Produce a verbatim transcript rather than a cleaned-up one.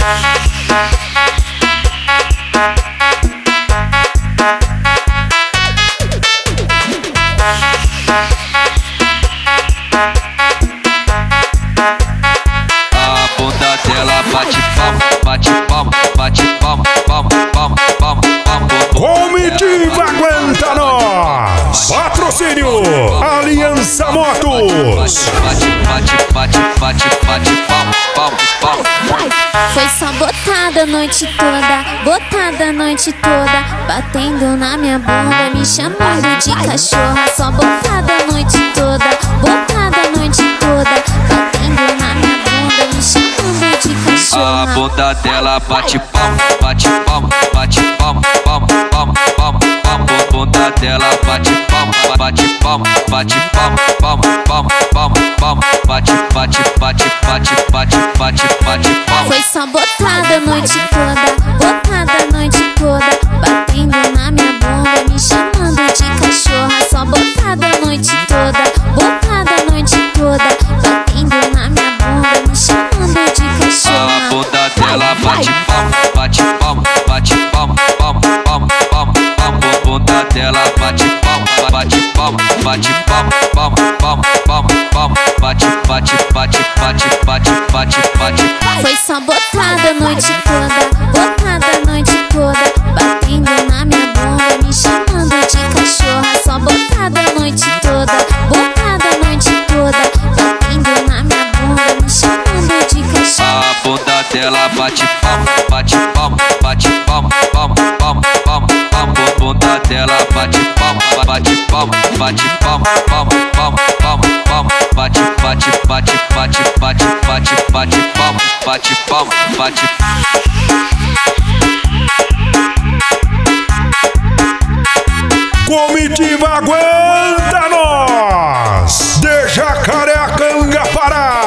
Bate palma, bate palma, bate palma, palma, palma, palma, palma. Comitiva Aguenta Nós. Patrocínio Aliança Motos. Bate, bate, bate, bate, bate palma, palma, palma. Foi só botada a noite toda, botada a noite toda, batendo na minha bunda, me chamando de cachorra. Só botada a noite toda, botada a noite toda, batendo na minha bunda, me chamando de cachorra. A bunda dela bate palma, bate palma, bate palma, palma, palma, palma, palma. A bunda dela bate palma, bate palma, bate palma, palma, palma, palma, palma. Bate, bate, bate, bate, bate, bate, bate palma. Foi só botada a noite toda, botada a noite toda, batendo na minha bunda, me chamando de cachorra. Só botada a noite toda, botada a noite toda, batendo na minha bunda, me chamando de cachorra. A bunda dela bate palma, bate palma, bate palma, palma, palma, palma, palma. A bunda dela bate palma, bate palma, bate palma, palma, palma, palma, palma. Bate, bate, bate, bate, bate, bate, bate. Foi só botada a noite toda, botada a noite toda, batendo na minha bunda, me chamando de cachorra. Só botada a noite toda, botada a noite toda, batendo na minha bunda, me chamando de cachorra. A bunda dela bate palma, bate palma, bate palma, palma, palma, palma, palma. A bunda dela bate palma, bate palma, bate palma, palma, palma, palma, palma. Bate, bate, bate, bate, bate, bate, bate palma, bate palma, bate. Comitiva Aguenta Nós. De Jacareacanga, Pará.